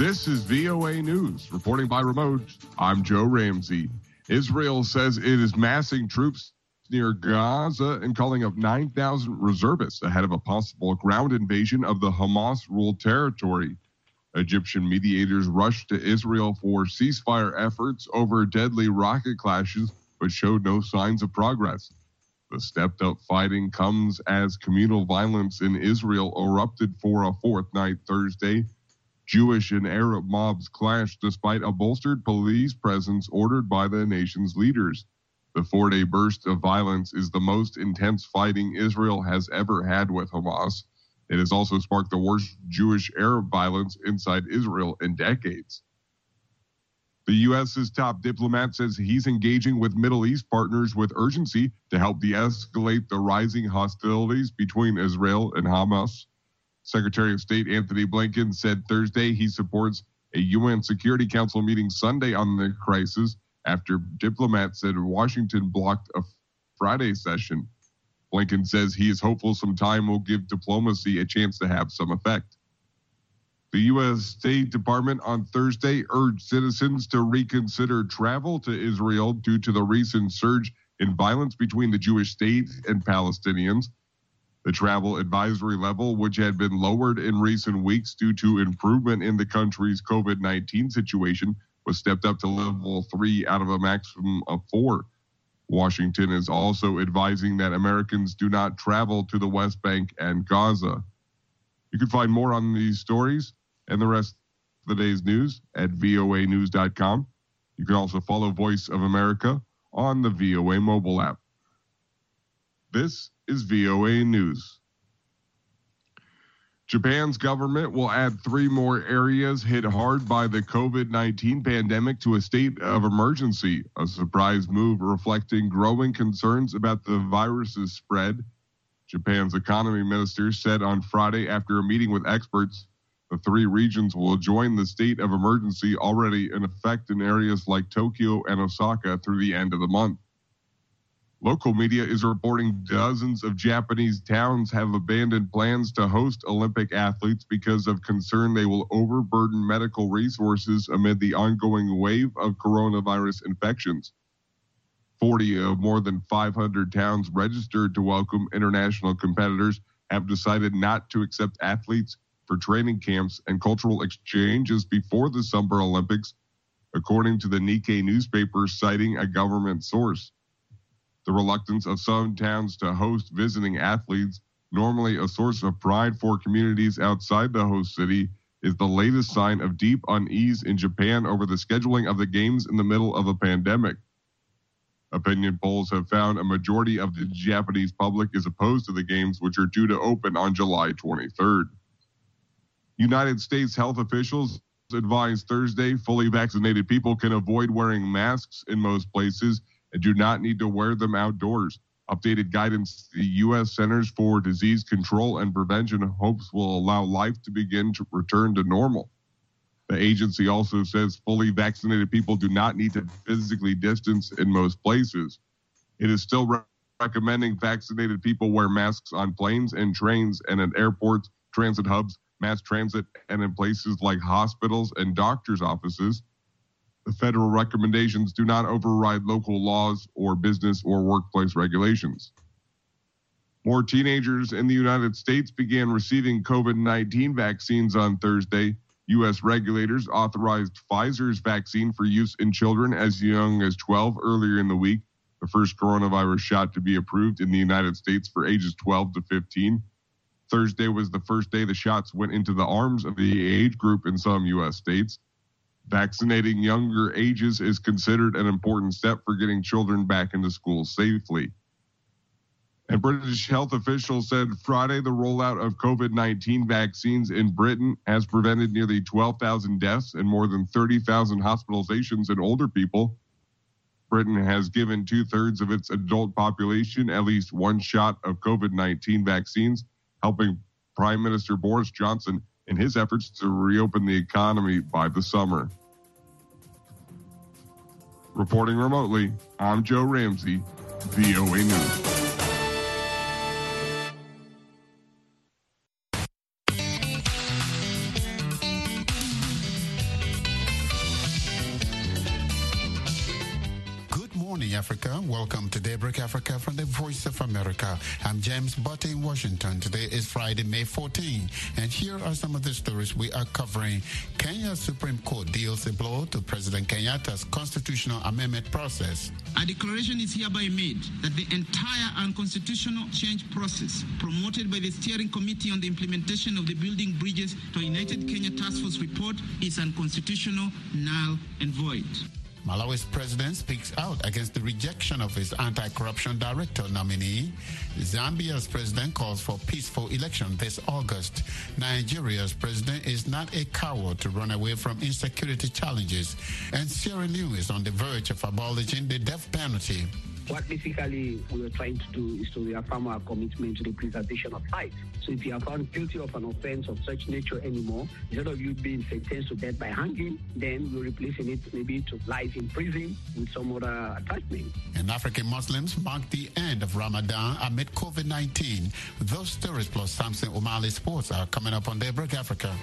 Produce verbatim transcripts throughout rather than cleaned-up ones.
This is V O A News. Reporting by remote, I'm Joe Ramsey. Israel says it is massing troops near Gaza and calling up nine thousand reservists ahead of a possible ground invasion of the Hamas-ruled territory. Egyptian mediators rushed to Israel for ceasefire efforts over deadly rocket clashes, but showed no signs of progress. The stepped-up fighting comes as communal violence in Israel erupted for a fourth night Thursday. Jewish and Arab mobs clashed despite a bolstered police presence ordered by the nation's leaders. The four-day burst of violence is the most intense fighting Israel has ever had with Hamas. It has also sparked the worst Jewish-Arab violence inside Israel in decades. The U S's top diplomat says he's engaging with Middle East partners with urgency to help de-escalate the rising hostilities between Israel and Hamas. Secretary of State Antony Blinken said Thursday he supports a U N Security Council meeting Sunday on the crisis after diplomats said Washington blocked a Friday session. Blinken says he is hopeful some time will give diplomacy a chance to have some effect. The U S State Department on Thursday urged citizens to reconsider travel to Israel due to the recent surge in violence between the Jewish state and Palestinians. The travel advisory level, which had been lowered in recent weeks due to improvement in the country's COVID nineteen situation, was stepped up to level three out of a maximum of four. Washington is also advising that Americans do not travel to the West Bank and Gaza. You can find more on these stories and the rest of the day's news at V O A news dot com. You can also follow Voice of America on the V O A mobile app. This is V O A News. Japan's government will add three more areas hit hard by the COVID nineteen pandemic to a state of emergency, a surprise move reflecting growing concerns about the virus's spread. Japan's economy minister said on Friday after a meeting with experts, the three regions will join the state of emergency already in effect in areas like Tokyo and Osaka through the end of the month. Local media is reporting dozens of Japanese towns have abandoned plans to host Olympic athletes because of concern they will overburden medical resources amid the ongoing wave of coronavirus infections. forty of more than five hundred towns registered to welcome international competitors have decided not to accept athletes for training camps and cultural exchanges before the Summer Olympics, according to the Nikkei newspaper citing a government source. The reluctance of some towns to host visiting athletes, normally a source of pride for communities outside the host city, is the latest sign of deep unease in Japan over the scheduling of the games in the middle of a pandemic. Opinion polls have found a majority of the Japanese public is opposed to the games, which are due to open on July twenty-third. United States health officials advised Thursday fully vaccinated people can avoid wearing masks in most places and do not need to wear them outdoors. Updated guidance, the U S Centers for Disease Control and Prevention hopes will allow life to begin to return to normal. The agency also says fully vaccinated people do not need to physically distance in most places. It is still re- recommending vaccinated people wear masks on planes and trains and at airports, transit hubs, mass transit, and in places like hospitals and doctors' offices. The federal recommendations do not override local laws or business or workplace regulations. More teenagers in the United States began receiving COVID nineteen vaccines on Thursday. U S regulators authorized Pfizer's vaccine for use in children as young as twelve earlier in the week, the first coronavirus shot to be approved in the United States for ages twelve to fifteen. Thursday was the first day the shots went into the arms of the age group in some U S states. Vaccinating younger ages is considered an important step for getting children back into school safely. And British health officials said Friday the rollout of COVID nineteen vaccines in Britain has prevented nearly twelve thousand deaths and more than thirty thousand hospitalizations in older people. Britain has given two-thirds of its adult population at least one shot of COVID nineteen vaccines, helping Prime Minister Boris Johnson in his efforts to reopen the economy by the summer. Reporting remotely, I'm Joe Ramsey, V O A News. Africa. Welcome to Daybreak Africa from the Voice of America. I'm James Butte in Washington. Today is Friday, May fourteenth, and here are some of the stories we are covering. Kenya's Supreme Court deals a blow to President Kenyatta's constitutional amendment process. A declaration is hereby made that the entire unconstitutional change process promoted by the Steering Committee on the Implementation of the Building Bridges to United Kenya Task Force report is unconstitutional, null, and void. Malawi's president speaks out against the rejection of his anti-corruption director nominee. Zambia's president calls for peaceful election this August. Nigeria's president is not a coward to run away from insecurity challenges. And Sierra Leone is on the verge of abolishing the death penalty. What basically we are trying to do is to reaffirm our commitment to the preservation of life. So if you are found guilty of an offense of such nature anymore, instead of you being sentenced to death by hanging, then we're replacing it maybe to life in prison with some other attachment. And African Muslims mark the end of Ramadan amid COVID nineteen. Those stories plus Samson Omali Sports are coming up on Daybreak Africa.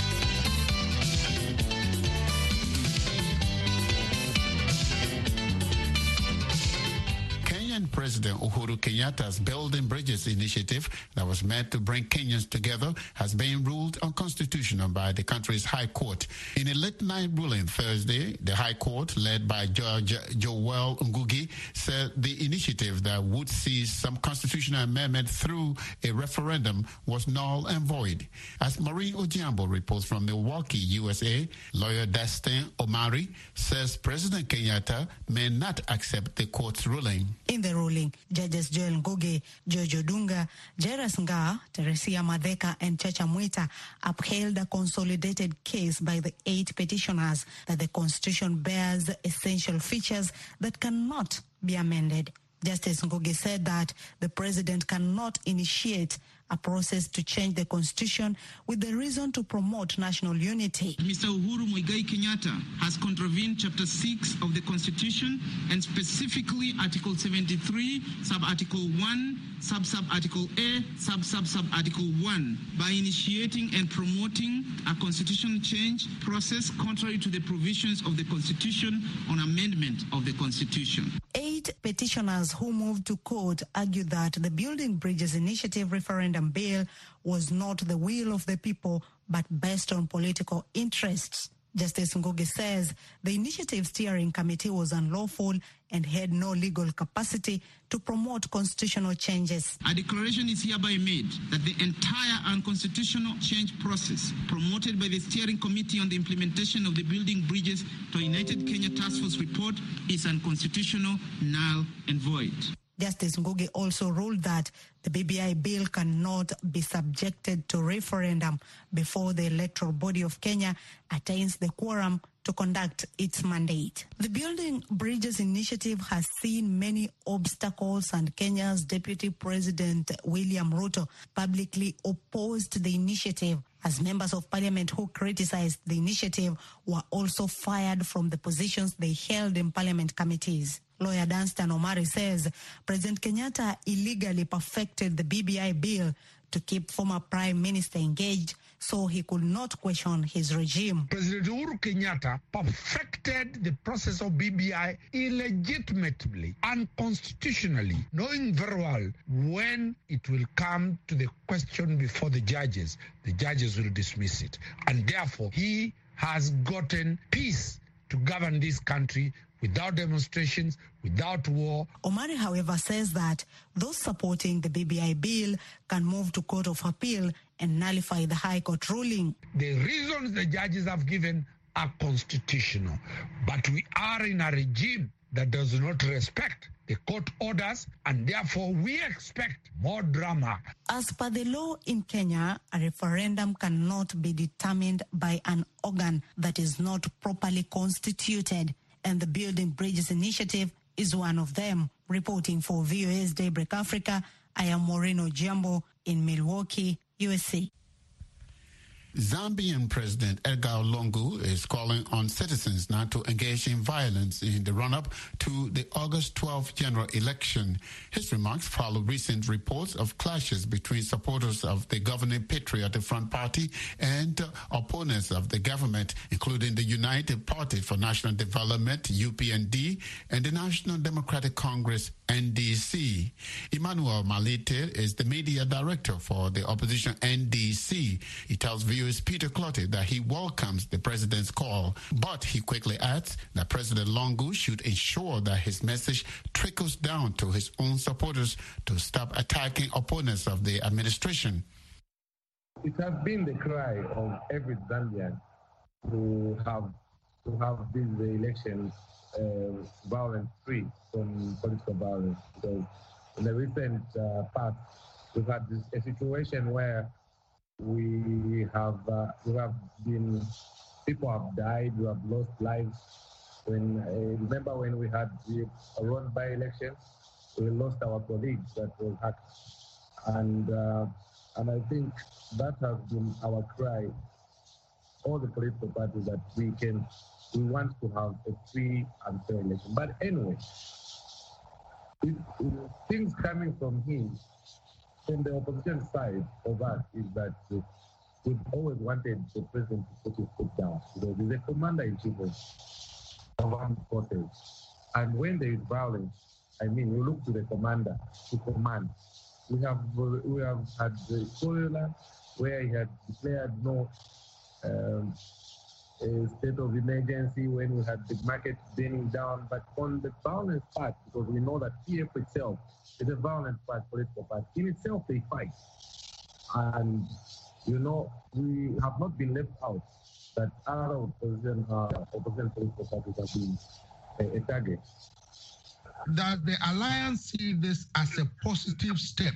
President Uhuru Kenyatta's Building Bridges initiative that was meant to bring Kenyans together has been ruled unconstitutional by the country's High Court. In a late-night ruling Thursday, the High Court, led by Judge Joel Ngugi, said the initiative that would see some constitutional amendment through a referendum was null and void. As Maureen Ojiambo reports from Milwaukee, U S A, lawyer Destin Omari says President Kenyatta may not accept the court's ruling. In the ruling, Judges Joel Ngugi, George Odunga, Jairus Ngaah, Teresia Madheka, and Chacha Mwita upheld a consolidated case by the eight petitioners that the Constitution bears essential features that cannot be amended. Justice Ngugi said that the president cannot initiate a process to change the Constitution with the reason to promote national unity. Mister Uhuru Muigai Kenyatta has contravened Chapter six of the Constitution and specifically Article seventy-three, Sub-Article one, Sub-Sub-Article A, Sub-Sub-Sub-Article one by initiating and promoting a constitutional change process contrary to the provisions of the Constitution on amendment of the Constitution. Eight petitioners who moved to court argued that the Building Bridges Initiative referendum bill was not the will of the people, but based on political interests. Justice Ngugi says the initiative steering committee was unlawful and had no legal capacity to promote constitutional changes. A declaration is hereby made that the entire unconstitutional change process promoted by the Steering Committee on the Implementation of the Building Bridges to United Kenya Task Force report is unconstitutional, null, and void. Justice Ngugi also ruled that the B B I bill cannot be subjected to referendum before the electoral body of Kenya attains the quorum to conduct its mandate. The Building Bridges initiative has seen many obstacles, and Kenya's Deputy President William Ruto publicly opposed the initiative, as members of parliament who criticized the initiative were also fired from the positions they held in parliament committees. Lawyer Danstan Omari says President Kenyatta illegally perfected the B B I bill to keep former Prime Minister engaged so he could not question his regime. President Uhuru Kenyatta perfected the process of B B I illegitimately, unconstitutionally, knowing very well when it will come to the question before the judges, the judges will dismiss it. And therefore, he has gotten peace to govern this country without demonstrations, without war. Omari, however, says that those supporting the B B I bill can move to Court of Appeal and nullify the High Court ruling. The reasons the judges have given are constitutional, but we are in a regime that does not respect the court orders, and therefore we expect more drama. As per the law in Kenya, a referendum cannot be determined by an organ that is not properly constituted, and the Building Bridges initiative is one of them. Reporting for V O A's Daybreak Africa, I am Maureen Ojiambo in Milwaukee, U S A. Zambian President Edgar Lungu is calling on citizens not to engage in violence in the run-up to the August twelfth general election. His remarks follow recent reports of clashes between supporters of the governing Patriotic Front Party and uh, opponents of the government, including the United Party for National Development, U P N D, and the National Democratic Congress, N D C. Emmanuel Malite is the media director for the opposition N D C. He tells viewers Peter Clottey that he welcomes the president's call, but he quickly adds that President Lungu should ensure that his message trickles down to his own supporters to stop attacking opponents of the administration. It has been the cry of every Zambian to have to have these elections uh, violence-free from political violence, because in the recent uh, past we've had this, a situation where we have uh, we have been people have died, we have lost lives. When uh, remember when we had the Ron by-election, we lost our colleagues that were hacked, and uh, and I think that has been our cry. All the political parties that we can we want to have a free and fair election. But anyway, it, it, things coming from him. From the opposition side of us is that uh, we've always wanted the president to put his foot down, because he's a commander-in-chief of armed forces. And when there is violence, I mean, you look to the commander to command. We have uh, we have had the Korea where he had declared no um, a state of emergency when we had the market burning down. But on the violence part, because we know that P F itself is a violent part, political party. In itself, they fight. And, you know, we have not been left out that other opposition, uh, opposition political parties have been a, a target. Does the alliance see this as a positive step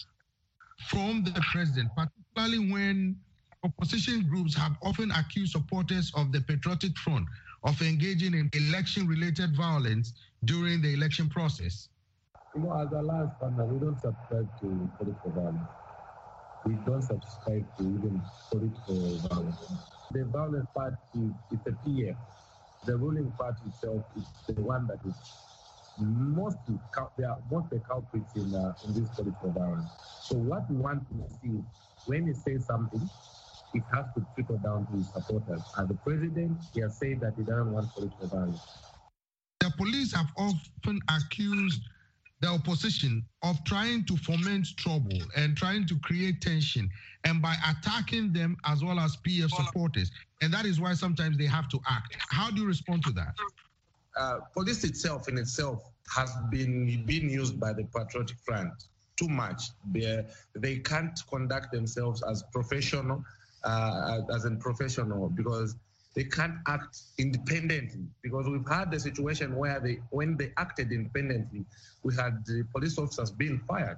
from the president, particularly when opposition groups have often accused supporters of the Patriotic Front of engaging in election-related violence during the election process? You know, as a Alliance partner, we don't subscribe to political violence. We don't subscribe to even political violence. The violent party is a P F. The ruling party itself is the one that is mostly they are most the culprits in uh, in this political violence. So what we want to see, when he says something, it has to trickle down to his supporters. And the president, he has said that he doesn't want political violence. The police have often accused the opposition of trying to foment trouble and trying to create tension, and by attacking them as well as P F supporters. And that is why sometimes they have to act. How do you respond to that? Uh, police itself in itself has been being used by the Patriotic Front too much. They, they can't conduct themselves as professional, uh, as in professional, because they can't act independently, because we've had the situation where they, when they acted independently, we had the police officers being fired.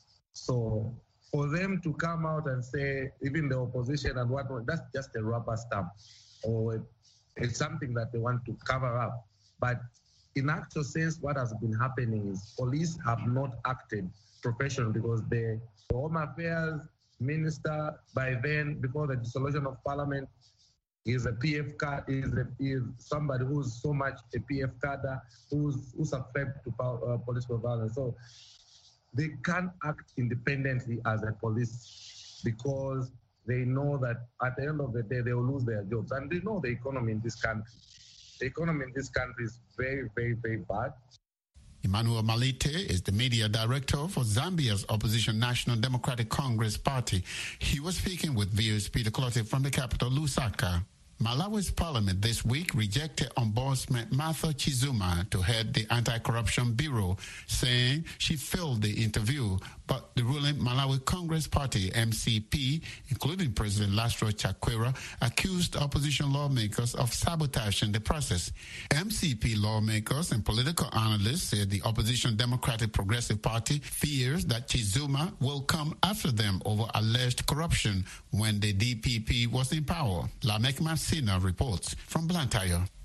So for them to come out and say, even the opposition and whatnot, that's just a rubber stamp, or it, it's something that they want to cover up. But in actual sense, what has been happening is police have not acted professionally, because the Home Affairs Minister, by then, before the dissolution of Parliament, is a P F card, is, a, is somebody who's so much a P F cadre, who's who subscribed to uh, political violence. So they can't act independently as a police, because they know that at the end of the day they will lose their jobs, and they know the economy in this country. The economy in this country is very, very, very bad. Emmanuel Malite is the media director for Zambia's opposition National Democratic Congress Party. He was speaking with V O's Peter Clottey from the capital, Lusaka. Malawi's parliament this week rejected Ombudsman Martha Chizuma to head the Anti-Corruption Bureau, saying she failed the interview. But the ruling Malawi Congress Party, M C P, including President Lasro Chakwera, accused opposition lawmakers of sabotaging the process. M C P lawmakers and political analysts said the opposition Democratic Progressive Party fears that Chizuma will come after them over alleged corruption when the D P P was in power. Lamek Marsina reports from Blantyre.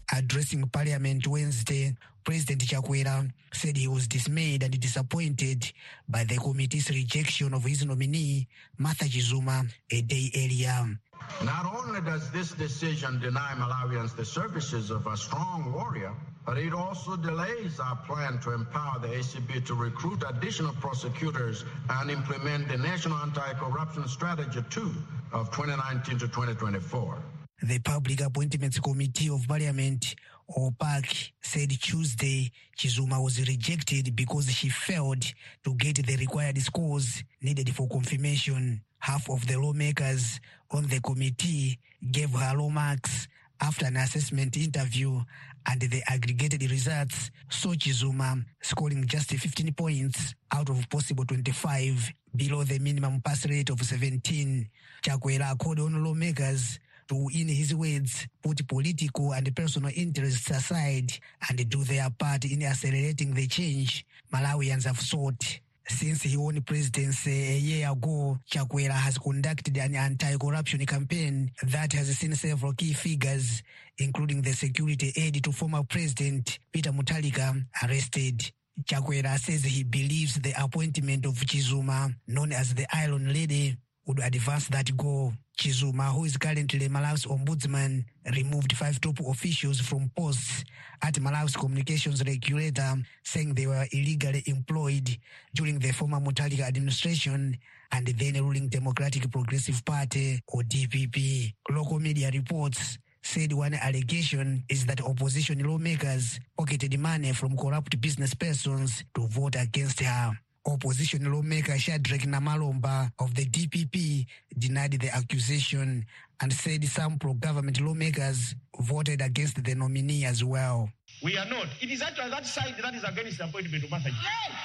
Addressing Parliament Wednesday, President Chakwera said he was dismayed and disappointed by the committee's rejection of his nominee, Martha Chizuma, a day earlier. Not only does this decision deny Malawians the services of a strong warrior, but it also delays our plan to empower the A C B to recruit additional prosecutors and implement the National Anti-Corruption Strategy two of twenty nineteen to twenty twenty-four. The Public Appointments Committee of Parliament, or PAC, said Tuesday Chizuma was rejected because she failed to get the required scores needed for confirmation. Half of the lawmakers on the committee gave her low marks after an assessment interview, and the aggregated results saw Chizuma scoring just fifteen points out of possible twenty-five, below the minimum pass rate of seventeen. Chakwera called on lawmakers to, in his words, put political and personal interests aside and do their part in accelerating the change Malawians have sought. Since he won presidency a year ago, Chakwera has conducted an anti-corruption campaign that has seen several key figures, including the security aide to former President Peter Mutharika, arrested. Chakwera says he believes the appointment of Chizuma, known as the Iron Lady, would advance that goal. Chizuma, who is currently Malawi's ombudsman, removed five top officials from posts at Malawi's communications regulator, saying they were illegally employed during the former Mutharika administration and the then ruling Democratic Progressive Party, or D P P. Local media reports said one allegation is that opposition lawmakers pocketed money from corrupt business persons to vote against her. Opposition lawmaker Shadrack Namalomba of the D P P denied the accusation and said some pro-government lawmakers voted against the nominee as well. We are not. It is actually that side that is against the appointment of Martha.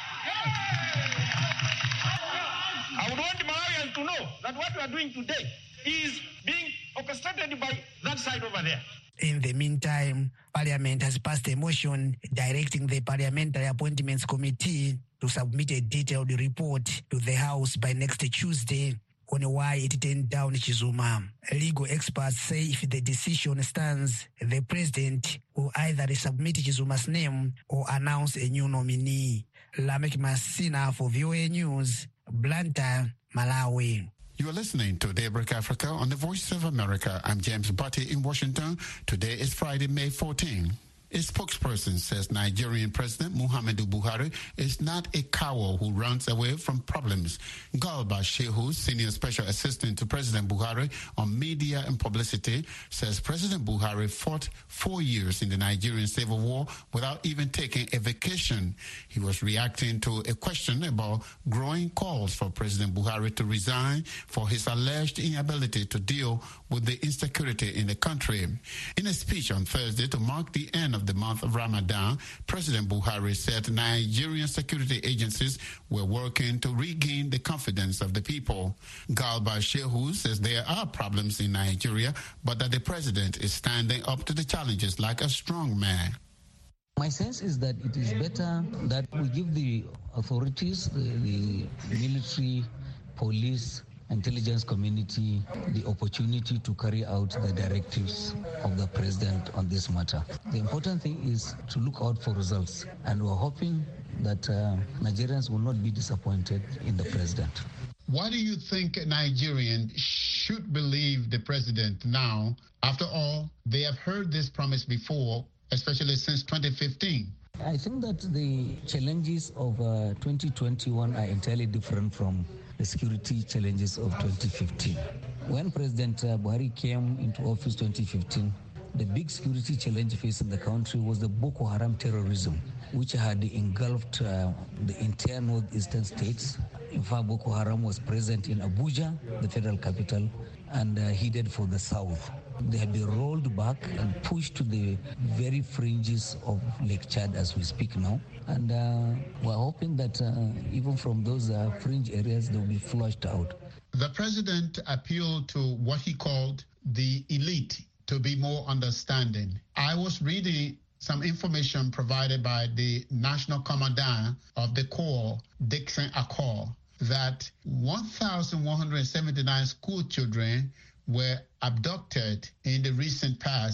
I would want Malawians to know that what we are doing today is being orchestrated by that side over there. In the meantime, Parliament has passed a motion directing the Parliamentary Appointments Committee to submit a detailed report to the House by next Tuesday on why it turned down Chizuma. Legal experts say if the decision stands, the president will either resubmit Chizuma's name or announce a new nominee. Lamek Masina for V O A News, Blantyre, Malawi. You are listening to Daybreak Africa on the Voice of America. I'm James Butty in Washington. Today is Friday, May fourteenth. A spokesperson says Nigerian President Muhammadu Buhari is not a coward who runs away from problems. Garba Shehu, Senior Special Assistant to President Buhari on Media and Publicity, says President Buhari fought four years in the Nigerian Civil War without even taking a vacation. He was reacting to a question about growing calls for President Buhari to resign for his alleged inability to deal with the insecurity in the country. In a speech on Thursday to mark the end of the month of Ramadan, President Buhari said Nigerian security agencies were working to regain the confidence of the people. Garba Shehu says there are problems in Nigeria, but that the president is standing up to the challenges like a strong man. My sense is that it is better that we give the authorities, the, the military, police, intelligence community the opportunity to carry out the directives of the president on this matter. The important thing is to look out for results, and we're hoping that uh, Nigerians will not be disappointed in the president. Why do you think Nigerians should believe the president now? After all, they have heard this promise before, especially since twenty fifteen. I think that the challenges of uh, twenty twenty-one are entirely different from the security challenges of twenty fifteen. When President uh, Buhari came into office twenty fifteen, the big security challenge facing the country was the Boko Haram terrorism, which had engulfed uh, the entire northeastern states. In fact, Boko Haram was present in Abuja, the federal capital, and uh, headed for the south. They had been rolled back and pushed to the very fringes of Lake Chad as we speak now. And uh, we're hoping that uh, even from those uh, fringe areas, they'll be flushed out. The president appealed to what he called the elite to be more understanding. I was reading some information provided by the National Commandant of the Corps, Dixon Accord, that one thousand one hundred seventy-nine school children were abducted in the recent past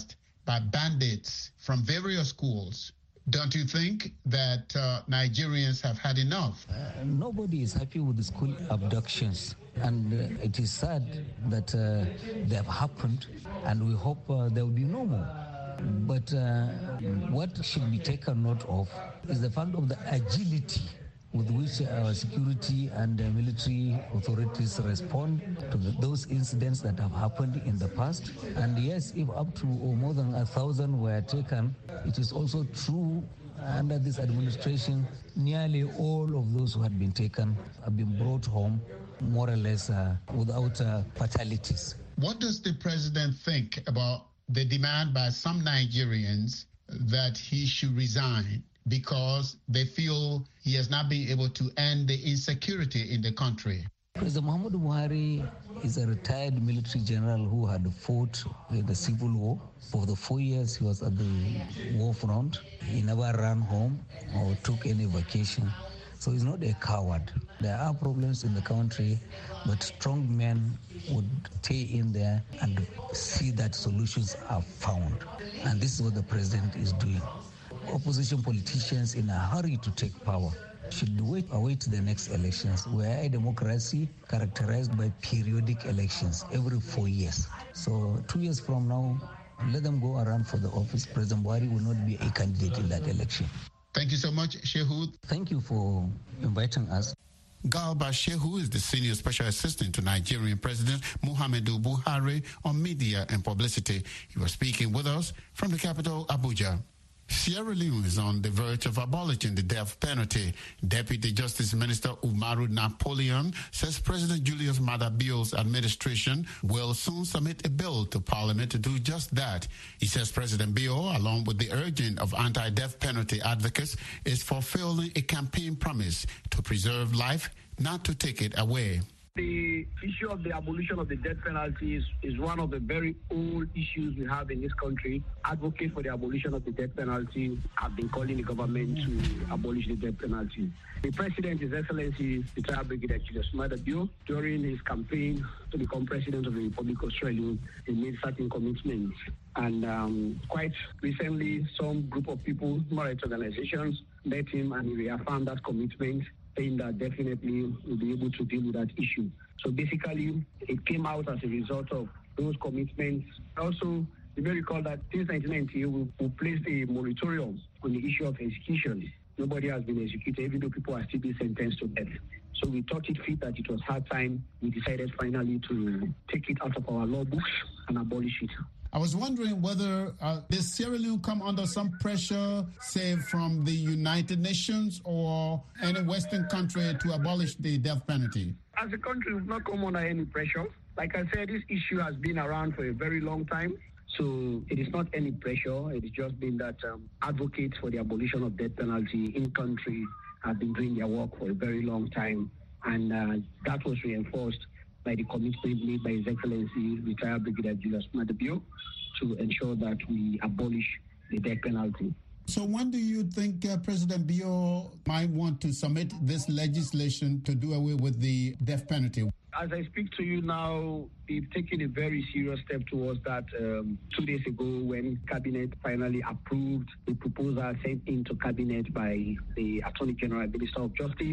by bandits from various schools. Don't you think that uh, Nigerians have had enough? Uh, nobody is happy with the school abductions. And uh, it is sad that uh, they have happened, and we hope uh, there will be no more. But uh, what should be taken note of is the fact of the agility with which our security and uh, military authorities respond to the, those incidents that have happened in the past. And yes, if up to or more than a thousand were taken, it is also true under this administration, nearly all of those who had been taken have been brought home more or less uh, without uh, fatalities. What does the president think about the demand by some Nigerians that he should resign because they feel he has not been able to end the insecurity in the country? President Muhammadu Buhari is a retired military general who had fought in the civil war. For the four years he was at the war front, he never ran home or took any vacation. So he's not a coward. There are problems in the country, but strong men would stay in there and see that solutions are found. And this is what the president is doing. Opposition politicians in a hurry to take power should wait, await the next elections. We are a democracy characterized by periodic elections every four years. So two years from now, let them go around for the office. President Buhari will not be a candidate in that election. Thank you so much, Shehu. Thank you for inviting us. Garba Shehu is the Senior Special Assistant to Nigerian President Muhammadu Buhari on media and publicity. He was speaking with us from the capital, Abuja. Sierra Leone is on the verge of abolishing the death penalty. Deputy Justice Minister Umaru Napoleon says President Julius Maada Bio's administration will soon submit a bill to Parliament to do just that. He says President Bio, along with the urging of anti-death penalty advocates, is fulfilling a campaign promise to preserve life, not to take it away. The issue of the abolition of the death penalty is, is one of the very old issues we have in this country. Advocates for the abolition of the death penalty have been calling the government to abolish the death penalty. The President, His Excellency, retired Brigadier Julius Maada Bio, during his campaign to become President of the Republic of Sierra Leone, he made certain commitments. And um, quite recently, some group of people, human rights organizations, met him and he reaffirmed that commitment, saying that definitely we'll be able to deal with that issue. So basically, it came out as a result of those commitments. Also, you may recall that since nineteen ninety, we, we placed a moratorium on the issue of execution. Nobody has been executed, even though people are still being sentenced to death. So we thought it fit that it was hard time. We decided finally to take it out of our law books and abolish it. I was wondering whether uh, does Sierra Leone come under some pressure, say, from the United Nations or any Western country to abolish the death penalty? As a country, we've not come under any pressure. Like I said, this issue has been around for a very long time. So it is not any pressure. It has just been that um, advocates for the abolition of death penalty in country have been doing their work for a very long time. And uh, that was reinforced by the commitment made by His Excellency, retired Brigadier Julius Maada Bio, to ensure that we abolish the death penalty. So when do you think uh, President Bio might want to submit this legislation to do away with the death penalty? As I speak to you now, we've taken a very serious step towards that um, two days ago when Cabinet finally approved the proposal sent into Cabinet by the Attorney General and Minister of Justice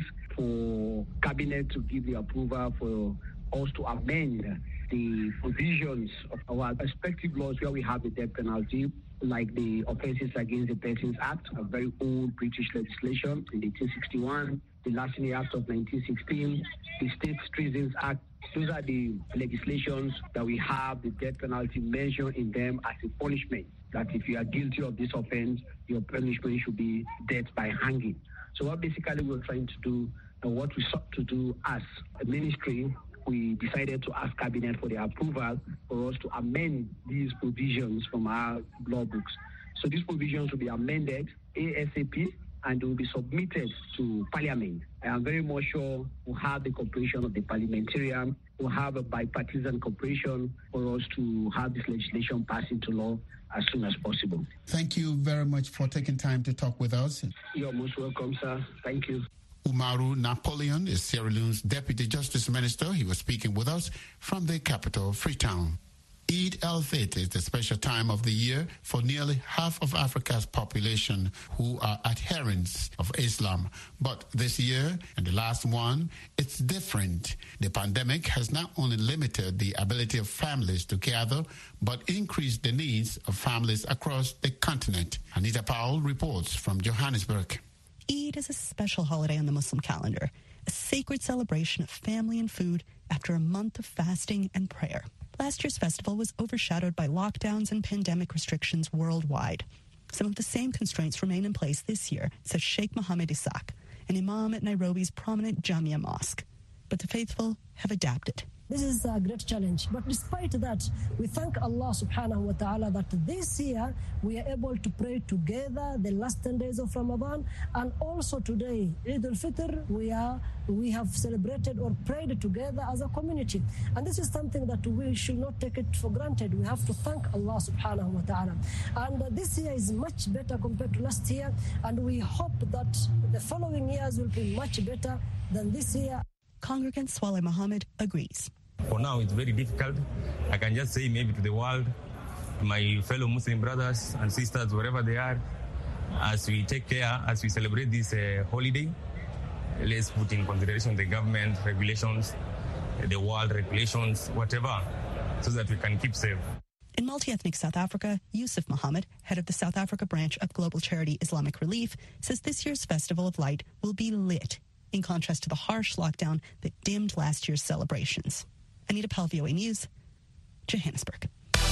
for Cabinet to give the approval for us to amend the provisions of our respective laws where we have the death penalty, like the Offences Against the Persons Act, a very old British legislation in eighteen sixty-one, the Larceny Act of nineteen sixteen, the State Treasons Act. Those are the legislations that we have the death penalty mentioned in them as a punishment, that if you are guilty of this offense, your punishment should be death by hanging. So what basically we're trying to do, and what we sought to do as a ministry, we decided to ask Cabinet for the approval for us to amend these provisions from our law books. So these provisions will be amended ASAP and they will be submitted to Parliament. I am very much sure we'll have the cooperation of the parliamentarian, we'll have a bipartisan cooperation for us to have this legislation passed into law as soon as possible. Thank you very much for taking time to talk with us. You're most welcome, sir. Thank you. Umaru Napoleon is Sierra Leone's Deputy Justice Minister. He was speaking with us from the capital, Freetown. Eid al-Fitr is the special time of the year for nearly half of Africa's population who are adherents of Islam. But this year, and the last one, it's different. The pandemic has not only limited the ability of families to gather, but increased the needs of families across the continent. Anita Powell reports from Johannesburg. Eid is a special holiday on the Muslim calendar, a sacred celebration of family and food after a month of fasting and prayer. Last year's festival was overshadowed by lockdowns and pandemic restrictions worldwide. Some of the same constraints remain in place this year, says Sheikh Mohammed Isaac, an imam at Nairobi's prominent Jamia Mosque. But the faithful have adapted. This is a great challenge. But despite that, we thank Allah subhanahu wa ta'ala that this year we are able to pray together the last ten days of Ramadan, and also today, Eid al-Fitr, we are we have celebrated or prayed together as a community. And this is something that we should not take it for granted. We have to thank Allah subhanahu wa ta'ala. And uh, this year is much better compared to last year, and we hope that the following years will be much better than this year. Congregant Swaleh Mohammed agrees. For now, it's very difficult. I can just say maybe to the world, to my fellow Muslim brothers and sisters, wherever they are, as we take care, as we celebrate this uh, holiday, let's put in consideration the government regulations, the world regulations, whatever, so that we can keep safe. In multi-ethnic South Africa, Yusuf Mohammed, head of the South Africa branch of global charity Islamic Relief, says this year's Festival of Light will be lit, in contrast to the harsh lockdown that dimmed last year's celebrations. Anita Powell, V O A News, Johannesburg.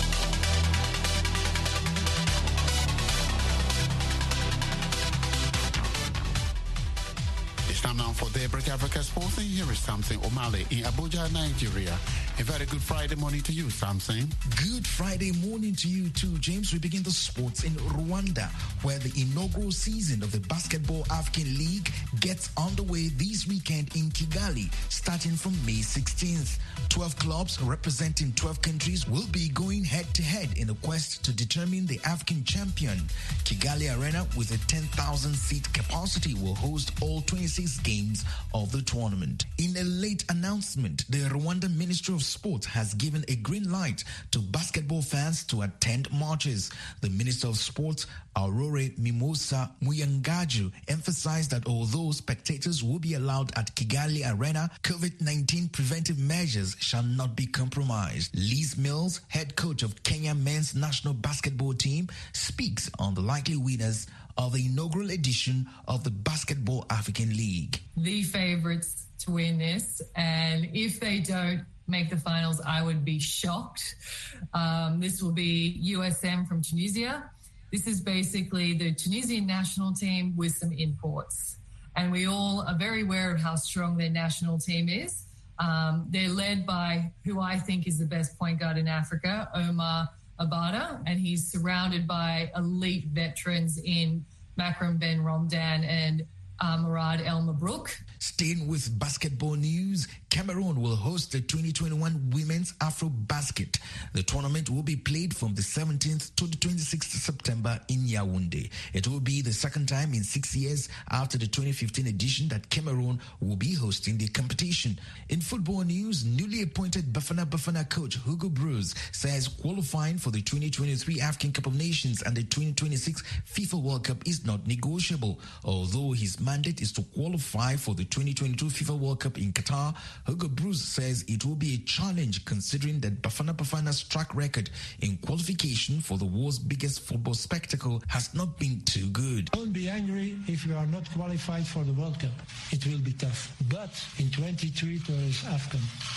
It's time now for Daybreak Africa Sports, and here is Samson Omale in Abuja, Nigeria. A very good Friday morning to you, Samson. Good Friday morning to you too, James. We begin the sports in Rwanda, where the inaugural season of the Basketball African League gets underway this weekend in Kigali, starting from May sixteenth. twelve clubs representing twelve countries will be going head-to-head in a quest to determine the African champion. Kigali Arena, with a ten thousand seat capacity, will host all twenty-six games of the tournament. In a late announcement, the Rwanda Ministry of Sport has given a green light to basketball fans to attend matches. The Minister of Sport, Aurore Mimosa Muyangaju, emphasized that although spectators will be allowed at Kigali Arena, COVID nineteen preventive measures shall not be compromised. Liz Mills, head coach of Kenya men's national basketball team, speaks on the likely winners of the inaugural edition of the Basketball African League. The favorites to win this, and if they don't make the finals, I would be shocked. Um, this will be U S M from Tunisia. This is basically the Tunisian national team with some imports. And we all are very aware of how strong their national team is. Um, they're led by who I think is the best point guard in Africa, Omar Abada, and he's surrounded by elite veterans in Makram Ben Romdan and uh, Murad El Mabrouk. Staying with basketball news, Cameroon will host the twenty twenty-one Women's Afro Basket. The tournament will be played from the seventeenth to the twenty-sixth of September in Yaoundé. It will be the second time in six years after the twenty fifteen edition that Cameroon will be hosting the competition. In football news, newly appointed Bafana Bafana coach Hugo Broos says qualifying for the twenty twenty-three African Cup of Nations and the twenty twenty-six FIFA World Cup is not negotiable. Although his mandate is to qualify for the twenty twenty-two FIFA World Cup in Qatar, Hugo Broos says it will be a challenge considering that Bafana Bafana's track record in qualification for the world's biggest football spectacle has not been too good. Don't be angry if you are not qualified for the World Cup. It will be tough. But in twenty-three there is AFCON.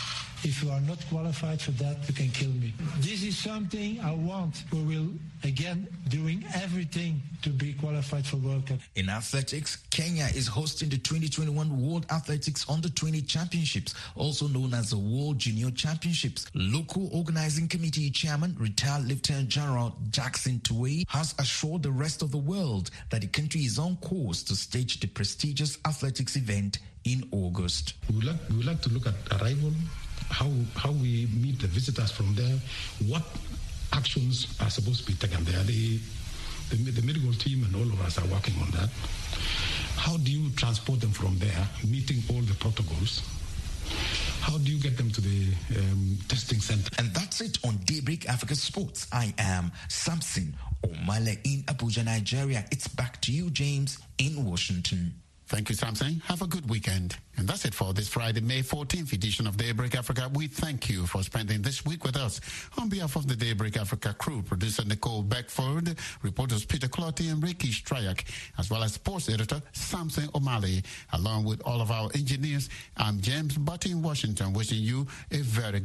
If you are not qualified for that, you can kill me. This is something I want. We will, again, doing everything to be qualified for World Cup. In athletics, Kenya is hosting the twenty twenty-one World Athletics Under twenty Championships, also known as the World Junior Championships. Local Organizing Committee Chairman, retired Lieutenant General Jackson Tuwei, has assured the rest of the world that the country is on course to stage the prestigious athletics event in August. We would like, we would like to look at arrival, how how we meet the visitors from there, what actions are supposed to be taken there. The, the, the medical team and all of us are working on that. How do you transport them from there, meeting all the protocols? How do you get them to the um, testing center? And that's it on Daybreak Africa Sports. I am Samson Omale in Abuja, Nigeria. It's back to you, James, in Washington. Thank you, Samson. Have a good weekend. And that's it for this Friday, May fourteenth edition of Daybreak Africa. We thank you for spending this week with us. On behalf of the Daybreak Africa crew, producer Nicole Beckford, reporters Peter Clotty and Ricky Stryak, as well as sports editor Samson O'Malley, along with all of our engineers, I'm James Butty in Washington, wishing you a very